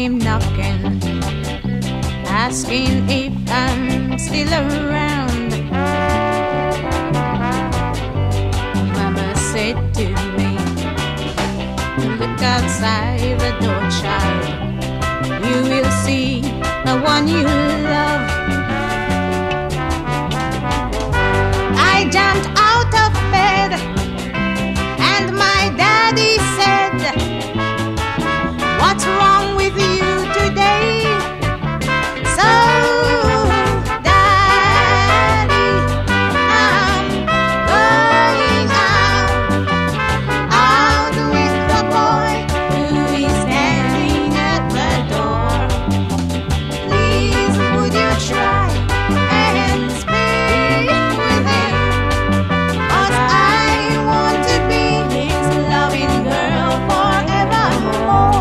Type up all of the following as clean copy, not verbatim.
came knocking, asking if I'm still around. Mama said to me, look outside the door, child. You will see the one you love. I jumped out of bed and my daddy said, what's wrong with you today? So, Daddy, I'm going out with the boy who is standing at the door. Please, would you try and speak with him? 'Cause I want to be his loving girl forevermore.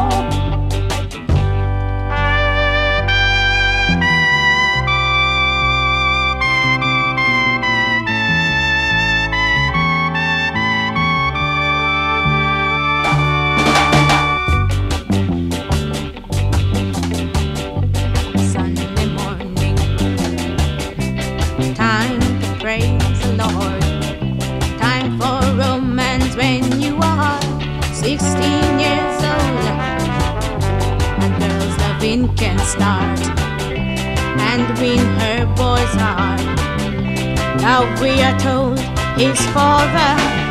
Sunday morning, time to praise the Lord. Time for romance when you are 16 years old. A girl's loving can start and win her boy's heart. Love, we are told, is for the